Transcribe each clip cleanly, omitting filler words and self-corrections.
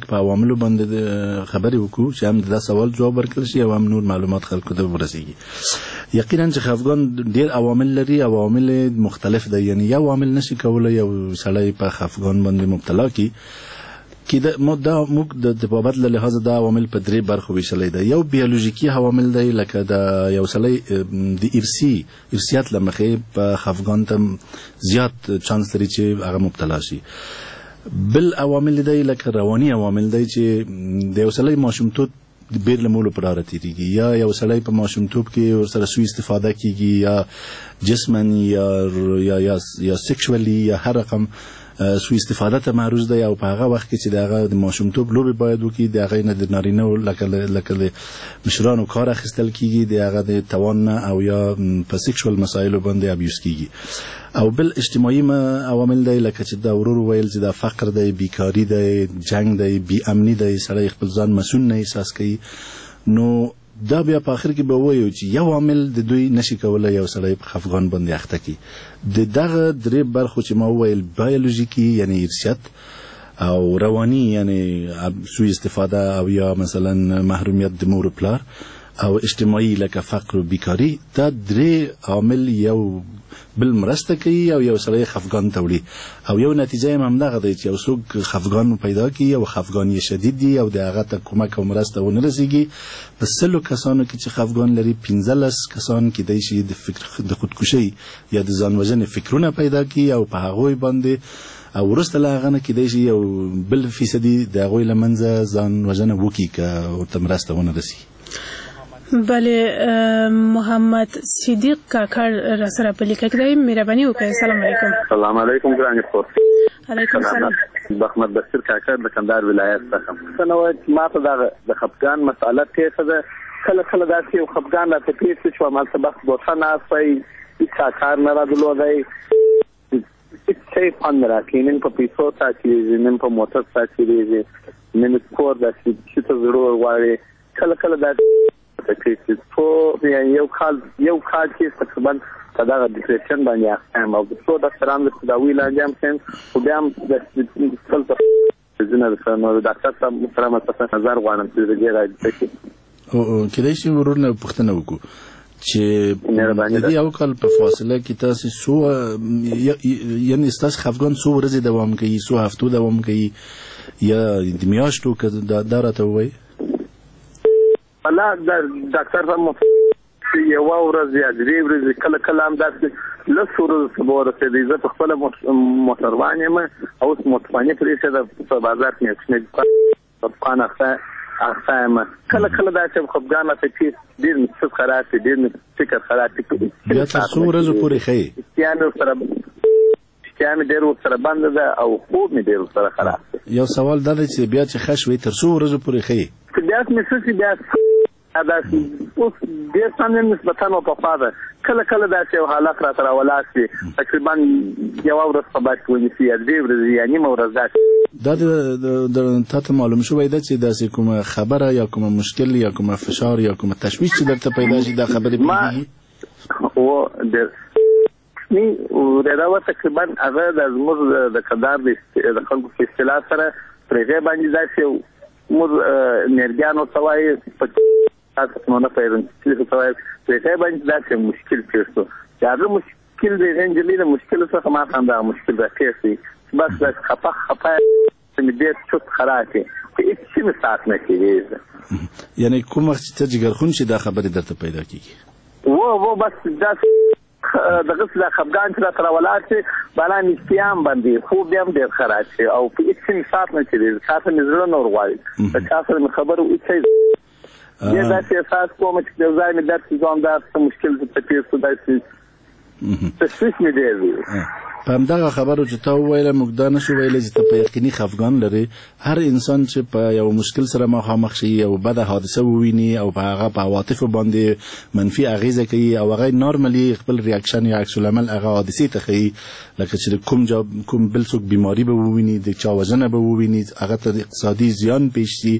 لږ په عواملو باندې خبرې وکړو چې هم دا سوال جواب ورکړل شي او هم نور معلومات خلکو ته ورسیږي. یقینا چې خفګان ډېر عوامل لري، عوامل مختلف دي. یعنی یو عامل نشي کولای یو سړی په خفګان باندې مبتلا کی کله موږ د طبابت له لحاظ دا عوامل په درې برخو ویشلای دي. یو بیولوژیکي عوامل دی لکه د یو سړی د ارثیات لمخې په خفګان ته زیات چانس لري چې هغه مبتلا شي. بل عوامل دی لکه رواني عوامل دی چې د یو سړی ماشومتوب بیر لمولو پر اړه تیریږي، یا یو سړی په ماشومتوب کې ورسره سوء استفاده کیږي، یا جسمن یا سیکشوالي یا هر رقم سوء استفاده ته معرض دی، او په هغه وخت کې چې دغه د ماشومتوب لوبې باید وکړي د هغې نه د نارینه لکه د مشرانو کار اخیستل کیږي، د هغه د توان نه او یا په سیکشوال مسایلو باندې ابیوز کیږي. او بل اجتماعي عوامل دی لکه چې دا ورور ویل چې دا فقر دی، بیکاری دی، جنگ دی، بی امنی دی، سړی خپل ځان مسؤل نه احساس کوي. نو دا بیا په اخر کې به وایو چې یو عامل د دوی نشي کولای یو سړی په خفګان باندې اخته کړي. د دغه درې برخو چې ما وویل بیولوژیکي یعنی ارثیات، او رواني یعنی سوء استفاده او یا مثلا محرومیت د مور و پلار، او اجتماعي لکه فقر و بیکاری، دا درې عامل یو بل مرسته کوي او یو سړی خفګان ته وړي. او یو نتیجه هم همدغه دی چې یو څوک خفګان پیدا کوي او خفګان یې شدید دی او د هغه ته کومک او مرسته ونه رسیږي. په 100 کسانو کې چې خفګان لري 15 کسان کېدای شي د خودکشي یا د ځان وژنې فکرونه پیدا کوي او په هغوی باندې او وروسته له هغه نه کېدای شي یو بل فیصدي د هغوی له منځه ځان وژنه وکړي که ورته مرسته ونه رسي. بله محمد صدیق کاکړ را سره په لیکه کې دی. مهرباني وکړئ. السلام علیکم. السلام علیکم ګرانې خور. علیکم السلام. محمد بشیر کاکړ د کندهار ولایت څخه. څنګه وایي چې ما ته د خفګان مسأله کیسه ده. کله کله داسې یو خفګان راته پېښ شي چې همالته بس بوټه ناست وی، هېڅ کار نه رادلودی، هېڅ شی خوند نه راکوي، نن په پیسو ساتېږي، نن په موټر ساتېږي، نن کور داسې شي ته زړه غواړي. کله کله داسې یو کال کې تقریبا په دغه ډیپریشن باندې اخته یم او د څو ډاکټرانو د تداوي لاندې هم یم، خو بیا هم خپل ځینې د ډاکټر صاحب سره مثلا نظر غواړم چې د دې راځي کې. کېدای شي ورور نه پوښتنه وکړو چې د دې یو کال په فاصله کې تاسو یعنې ستاسو خفګان څو ورځې دوام کوي، څو هفتو دوام کوي، یا د میاشتو که دا راته ووایي؟ الله ډاکټر صاحب یوه ورځ یا درې ورځې کله کله هم داسې 10 ورځې څه به ورسېدی. زه په خپله موټروان یم، اوس موټرواني پرېښې ده په بازار کې کوچنی دکان اخته یم. کله کله داسې خفګان راته چې ډېر مې څه خراب شي، ډېر مې فکر خراب شي. بیا تر څو ورځو پورې ښیي؟ اشتیا مې ډېر ورسره بنده ده او خوب مې ډېر ورسره خراب دی. یو سوال دا دی چې بیا چې ښه شوې تر څو ورځو پورې ښیي؟ بیا مې څه شي بیا اوس ډېر څنګه نسبتا وپخوا ده. کله کله داسې یو حالت راته راولاړ شي، تقریبا یوه ورځ په بعد کې ونیسي یا 2 ورځې یا نیمه ورځ داسې. دا تا ته معلوم شوی ده چې داسې کومه خبره یا کومه مشکل یا کومه فشار یا کومه تشویش چې درته پیدا شي دا خبرې پوهېږي؟ ورېده وه تقریبا هغه د زموږ د کندهار د خلکو په اصطلاح سره پر هغې باندې داسې موږ نیرګیانو ته وایي تاسو نه پیژنئ چې څه وایي، په هغې باندې داسې مشکل پېښ شو چې هغه مشکل د هغې نجلۍ د مشکل څخه ما ته هم دغه مشکل راپېښ شي چې بس داسې خفه مې ډېر چوت خراب کړې، په هېڅ شي مې سات نه کېږي. یعنې کوم وخت چې ته جګرخون شي دا خبرې درته پیدا کېږي؟ بس داسې دغه څه خفګان چې راته راولاړ شي بالا نږدې هم باندې خوب بیا هم ډېر خراب شي او په هېڅ شي مې سات نه کېږي، چا ته مې زړه نه ورغواړي، د چا سره مې خبرې هېڅ بیا داسې احساس کوم چې یو ځای مې داسې دوامدار څه مشکل ته پېښ شو، داسې تشویش مې ډېر وي. په همدغه خبرو چې تا وویله موږ دا نشو ویلی چې ته په یقیني خفګان لرې. هر انسان چې په یو مشکل سره مخامخ شي او بده حادثه وویني او په هغه په عواطفو باندې منفي اغیزه کوي او هغه نارملي خپل ریاکشن یا عکس العمل هغه حادثې ته ښیي، لکه چې کوم بل څوک بیماري به وویني، د چا وژنه به وویني، هغه ته اقتصادي زیان پیښ شي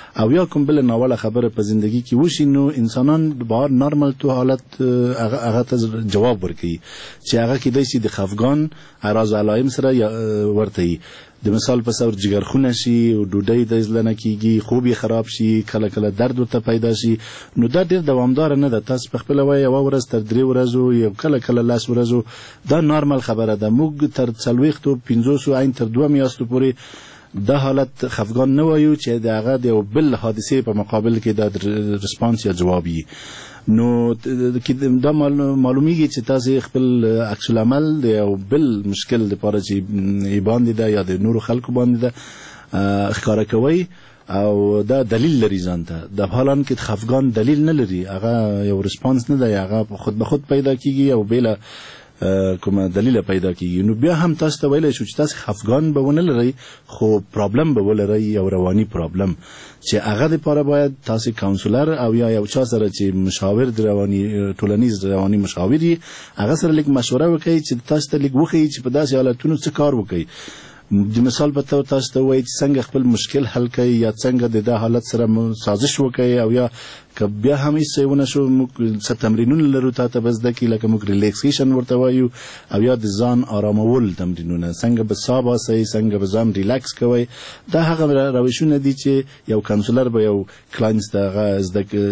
او یا کوم بل ناوړه خبره په ژوندۍ کې وشي نو انسانان بهر نارمل تو حالت هغه ته جواب ورکوي چې هغه کېدای شي د خفګان اعراض علائم سره ورته وي. د مثال په څور جګرخونه شي او ډوډۍ د ځلنه کیږي، خوب یې خراب شي، کله کله درد ورته پیدا شي. نو دا ډیر دوامدار نه ده. تاسو په خپل وای یو ورځ تر 3 ورځو یو کله کله 10 ورځو دا نارمل خبره ده. موږ تر 40 تو 500 عین تر 2 میاشتو پورې دا حالت خفګان نه وایو چې دغه د بل حادثه په مقابل کې د ریسپانس یا جواب وي. نو دا معلومیږي چې تاسو خپل عکس العمل د یو بل مشکل لپاره چې باندې ده یا د نورو خلکو باندې ده ښکارا کوي او دا دلیل لري ځان ته. د حالان کې خفګان دلیل نه لري، هغه یو ریسپانس نه دی، هغه خود به خود پیدا کیږي او بلا کومه دلیل پیدا کیږي. نو بیا هم تاسو ته ویل شو چې تاسو خفګان به ونه لري خو پرابلم به ولري، یو رواني پرابلم چې هغه لپاره باید تاسو کاونسلر او یا یو چا سره چې مشاور د رواني ټولنیز رواني مشاور یې هغه سره لیک مشوره وکړي چې تاسو ته لیک وخی چې په داسې حالتونو څه کار وکړي. د مثال په تور تاسو ته وایي چې څنګه خپل مشکل حل کړئ یا څنګه د حالت سره سازش وکړئ او یا که بیا هم هیڅ ونه شو موږ څه تمرینونه لرو ته بس د کې لکه موږ ریلیکسیشن ورته وایو او یا د ځان آرامول تمرینونه څنګه به ساه باسئ، څنګه به ځان ریلیکس کوئ. دا هغه روشونه دي چې یو کاونسلر به یو کلاینټ ته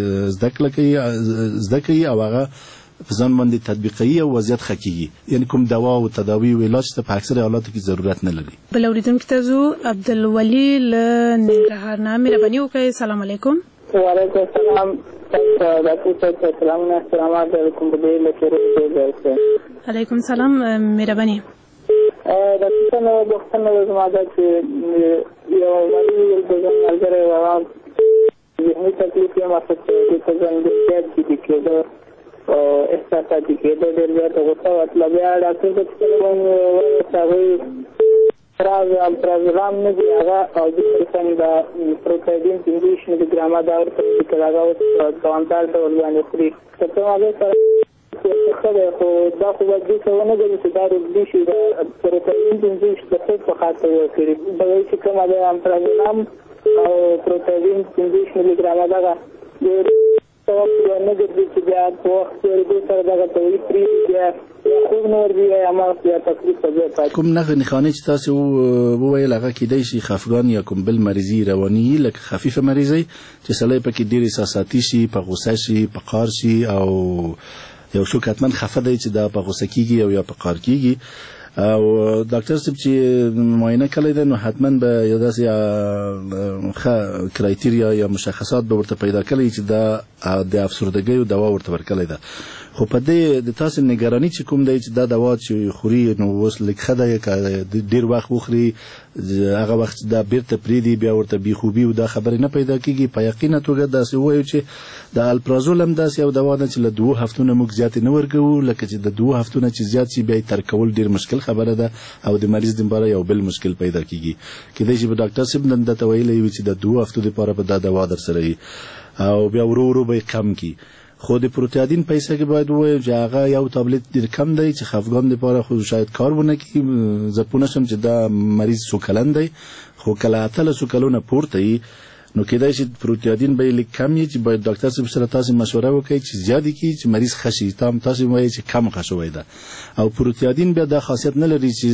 زده کوي او هغه په ځان باندې تطبیقي او وضعیت خکېږي. یعنی کوم دوا او تداوی او علاج ته په اکثر حالاتو کې ضرورت نه لري. بل اوریدونکو ته زو عبدالولي له ننګرهار نه مهرباني وکړئ. السلام علیکم. وعلیکم السلام. السلام علیکم. علیکم السلام. مهرباني. د څنګه د خپل زماده چې یو مریض د نظر روان یو تکلیف یې ماته چې څنګه د کېدو او استاتې کېدو د ورته غوښتنه مطلب یا ډاکټر ته څنګه پرازرام نه دی هغه او د څنګه پروتین انجکشن د ګرامه دا ورته کلاګه او کاونټر ډول باندې خوري څه هغه سره خو دا خو د دې څه نه دی چې دا د شي د پروتین انجکشن په خاطر ورکړي دا چې کومه د پرازرام او پروتین انجکشن د ګرامه دا نه د دې چې بیا په وخت کې سره دا کوي پری بیا خوب نور دی اما بیا تکلیف به کوم نه غنخانه چې تاسو وویل هغه کېدای شي خفګان یا کوم بل مریضي رواني لکه خفیفه مریضي چې سړی پکې ډېر احساساتي شي، په غوسه شي، په قهر شي او یو څوک حتما خفه دی چې دا په غوسه کېږي او یا په قهر کېږي او ډاکټر صاحب چې معاینه کړی دی نو حتما به یو داسې کرایټیریا یا مشخصات به ورته پیدا کړي چې دا د افسردګۍ دوا ورته ورکړی ده. خو په دې د تاسو نگرانی چې کوم دی چې دا دوا چې خوري نو اوس لیک خدای ډیر وخت وخوري هغه وخت دا بیرته پریدي بیا ورته بی خوبي او دا خبرې نه پیدا کیږي. په یقینه توګه داسې وایو چې د الپرازول هم داسې یو دوا ده چې له 2 هفتونو موږ زیات نه ورکوو لکه چې د 2 هفتونو چې زیات شي بیا تر کول ډیر مشکل خبره ده او د مریض لپاره یو بل مشکل پیدا کیږي. کله چې ډاکټر صاحب نن د تویلې وي چې د 2 هفتو لپاره په دا دوا در سره او بیا ورو ورو به کم کی. خو د پروتیادین پیسې کې باید وایو چې هغه یو ټابلیټ ډیر کم دی چې خفګان لپاره خو شاید کار ونه کړي. زه پوه نشم چې دا مریض څو کلن دی خو کله 8 کلونه پورته وي نو کېدای شي پروتیادین به لیک کم وي چې باید ډاکټر صاحب سره تاسو مشوره وکړئ چې زیاتې کړي چې مریض خشي. تاسو وایي چې کم خشوي ده او پروتیادین بیا دا خاصیت نه لري چې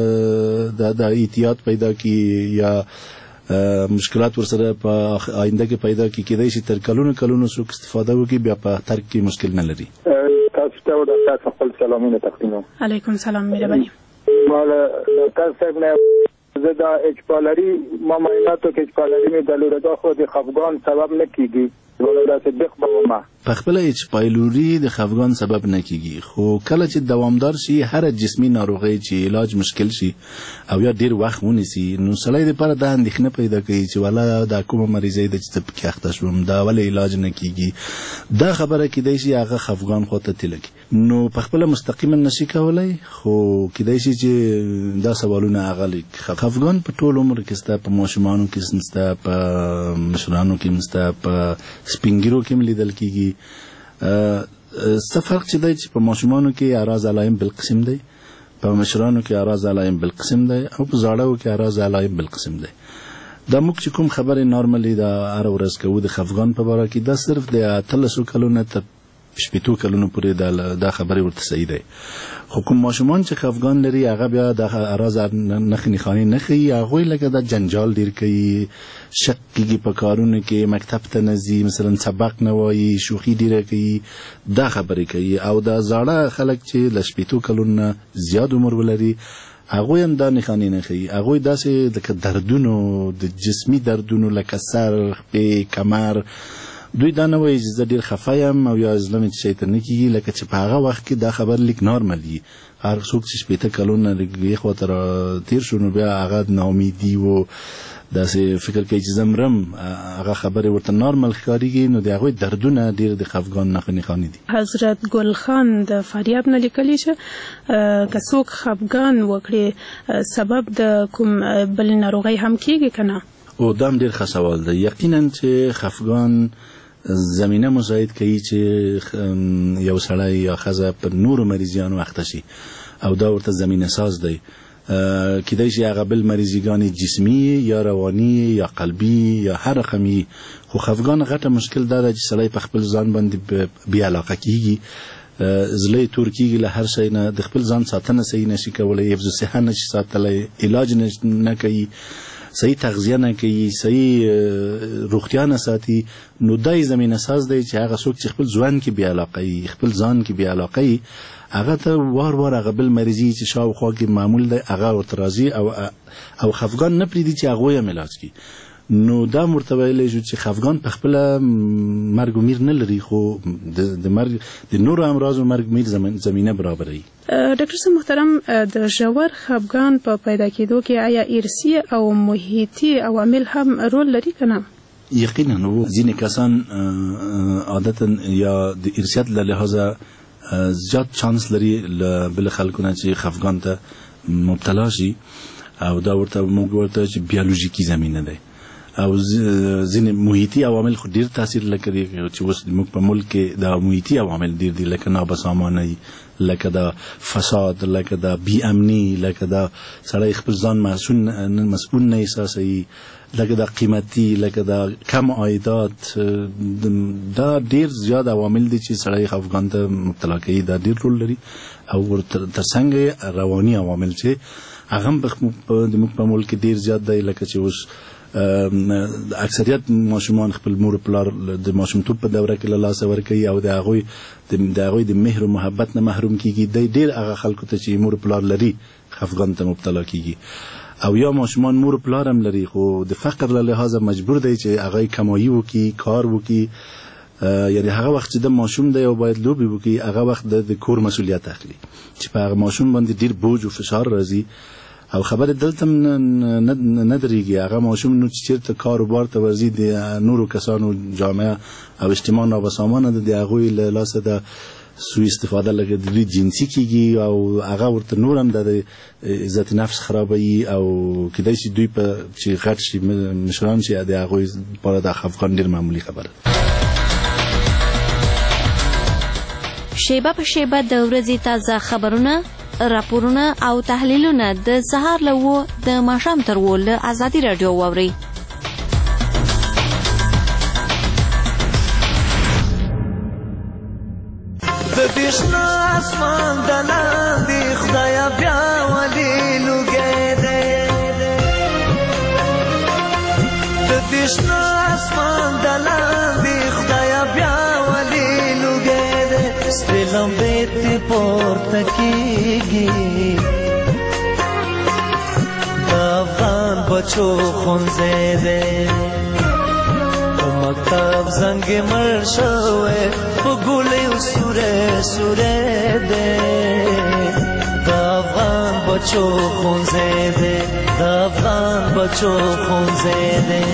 د احتیاط پیدا کړي یا مشکلات ورسره په آینده کې پیدا کېدای شي تر کلونو څوک استفاده وکړي بیا په ترک کې مشکل نه لري. تاسو ته د تاسو خپل سلامونه تقدیم. علیکم السلام. مهرباني. مال ډاکټر صاحب نه زه دا اچپالری ما معایناتو کې اچپالری مې دلوره دا خو د خفګان سبب نه کیږي ولدا صدق بوما په خپل اچپالری د خفګان سبب نه کیږي خو کله چې دوامدار شي هر جسمي ناروغي چې علاج مشکل شي او یا ډیر وخت ونیسي نو سړی لپاره دا اندېښنه پیدا کوي چې والا دا کومه مریضي د چې پکې اخته شوم دا ولې علاج نه کیږي. دا خبره کیدای شي هغه خفګان خو ته تلکی نو په خپل مستقیما نشي کولای خو کیدای شي چې دا سوالونه هغه خفګان په ټول عمر کې ستا په ماشومانو کې ستا په مشرانو کې ستا په سپینګیرو کې لیدل کیږي. څه فرق چې دی چې په ماشومانو کې اعراض علائم بالقسم دی، په مشرانو کې اعراض علائم بالقسم دی او په زاړو کې اعراض علائم بالقسم دی. دا موږ چې کوم خبرې نارملی دا هر ورځ کوو د خفګان په باره کې دا صرف د 13 کلونو تر 15 کلونو پورې دا خبرې ورته صحیح دی. خو کوم ماشومان چې خفګان لري هغه بیا د اراز نخ نخانی نه کوي، هغه لکه دا جنجال ډیر کوي، شک کیږي په کارونو کې، مکتب ته نه ځي، مثلا سبق نه وایي، شوخي ډیره کوي، دا خبرې کوي. او دا زاړه خلک چې ل 15 کلونو زیات عمر ولري هغه هم دا نخانی نه کوي، هغه داسې لکه دردونو د جسمي دردونو لکه سر، خپې، کمر، دوی دا نه وایي چې زه ډیر خفه یم او یا زلمې چې شی ته نه کېږي، لکه چې په هغه وخت کې دا خبر لیک نارمل وي. هر څوک چې 15 کلونه یې خواته را تیر شو نو بیا هغه ناامیدي و داسې فکر کوي چې زه مرم، هغه خبرې ورته نارمل ښکارېږي، نو د هغوی دردونه ډېر د خفګان نښې نښانې دي. حضرت ګل خان د فاریاب نه لیکلي چې که څوک خفګان وکړي سبب د کوم بل ناروغۍ هم کېږي که نه؟ او دا هم ډېر ښه سوال دی. یقینا چې خفګان زمینه مساعد کوي چې یو سړی یا ښځه پر نورو مریضیانو اخته شي او دا ورته زمینه ساز دی. کیدای شي هغه بل مریضیګانې جسمي یا رواني یا قلبي یا هر رقمي، خو خفګان غټه مشکل دا ده چې سړی په خپل ځان باندې بې علاقه کیږي، زړه تور کیږي، له هر شی نه د خپل ځان ساتنه صحیح نشي کولی، حفظ صحه نشي ساتلی، علاج نه کوي، صحیح تغذیه نه کوي، صحیح روغتیا نه ساتي. نو دای زمینه ساز دی چې هغه څوک چې خپل ځوان کې بې علاقه وي، خپل ځان کې بې علاقه وي، هغه ته وار وار هغه بل مریضي چې شاوخوا کې معمول دی هغه ورته راځي او خفګان نه پرېږدي چې هغوی هم علاج کړي. نو دا ورته ویلی شو چې خفګان په خپله مرګ و میر نه لري، خو د مرګ د نورو امراضو مرګ میر زمینه برابروي. ډاکټر صاحب محترم، د ژور خفګان په پیدا کېدو کې آیا ارثي او محیطي عوامل هم رول لري که نه؟ یقینا ځینې کسان عادتا یا د ارثیت له لحاظه زیات چانس لري له بل خلکو نه چې خفګان ته مبتلا شي، او دا موږ ورته چې بیولوژیکي زمینه دی. او ځینې محیطي عوامل خو ډیر تاثیر لري چې اوس موږ په ملک کې دا محیطي عوامل ډیر دي، لکه نابساماني، لکه دا فساد، لکه دا بی امنی، لکه دا سړی خپل ځان مسؤل نه احساسوي، لکه دا قیمتي، لکه دا کم عایدات. دا ډیر زیات عوامل دي چې سړی خفګان ته مبتلا کوي، دا ډیر رول لري. او ترڅنګ رواني عوامل چې هغه هم موږ په ملک کې ډیر زیات دی، لکه چې اوس اکثریت ماشومان خپل مور پلار د ماشومتوب په دوره کې له لاسه ورکوي او د هغوی د مهر او محبت نه محروم کیږي. د ډیر هغه خلکو ته چې مور پلار لري خفګان ته مبتلا کیږي، او یا ماشومان مور پلار هم لري خو د فقر له لحاظه مجبور دی چې هغه کمایي وکړي، کار وکړي، یعنی هغه وخت چې د ماشوم دی او باید لوبي وکړي هغه وخت د کور مسؤلیت اخلي چې په هغه ماشوم باندې ډیر بوج او فشار راځي. او خبر دلته نه درېږي، هغه ماشوم نو چې چېرته کار و بار ته ورځي د نورو کسانو جامعه او اجتماع نابسامانه ده، د هغوی له لاسه د سوء استفاده لکه د دوی جنسي کېږي او هغه ورته نور هم د عزت نفس خرابوي، او کیدای شي دوی په چې غټ شي مشران شي د هغوی لپاره د خفګان ډېر معمولي خبره ده. شیبه په شیبه د ورځې تازه خبرونه، راپورونه او تحلیلونه د سهار له 7 د ماښام تر 8 له ازادي راډیو واورئ. د دې شنه اسمان د لاندې خدایا بیا ولې لوګی دی، د دې شنه اسمان د لاندې خدایا بیا ولې لوګی دی، سپې لمبې ترې پورته کېږي، د افغان بچو ښوونځی دی، مکتب زنګ مړ شوی په ګولیو سوری سوری دی، د افغان بچو ښوونځی دی، د افغان بچو ښوونځی دی.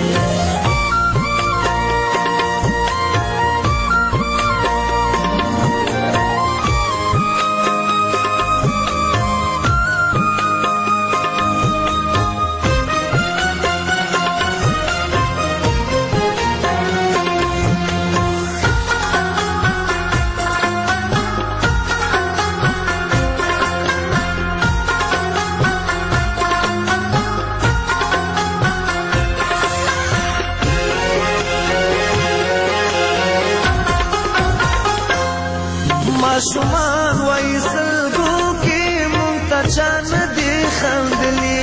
ماشومان وای سلګو کې مونږ ته چا نه دي خندلي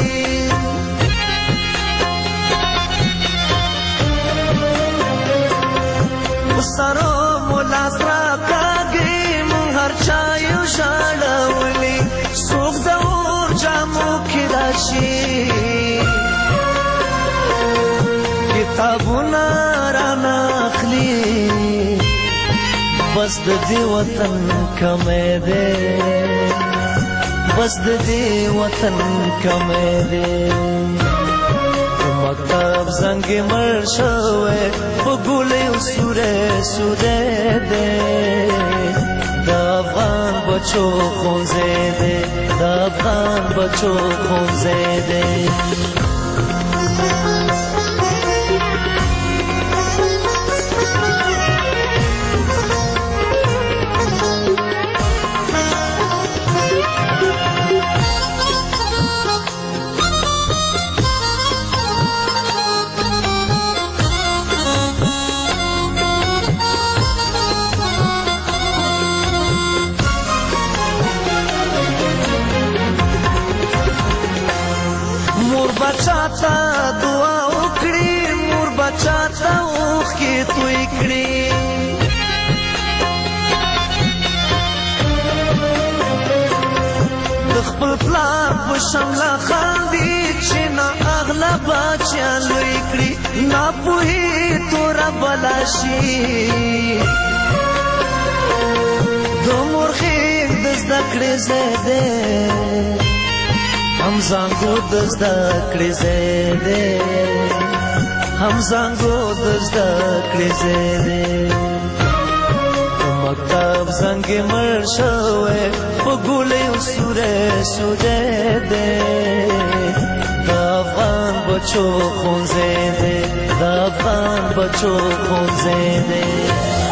سرو مولا سرا کاږي مونږ هر چا یو ژړولي څوک د اور جامو کې راشي کتابونه رانه اخلي بس د دې وطن کمې ده بس د دې وطن کمې ده مکتب زنګ مړ شوی په ګولې سورې سورې ده د افغان بچو ښوونځی ده د افغان بچو ښوونځی ده بچاتا دعا وکړي مور بچاتا اوښکې توی کړي د خپل پلار په شمله خاندي چې نا اغله بچیان لوی کړي ناپوهي توره بلا شي د مور غېږ د زده کړې ځای دی هم زانګو د زده کړې ځای دی هم زانګو د زده کړې ځای دی مکتب زنګ مړ شوی په ګولې سورې سورې دی د افغان بچو ښوونځی دی د افغان بچو ښوونځی دی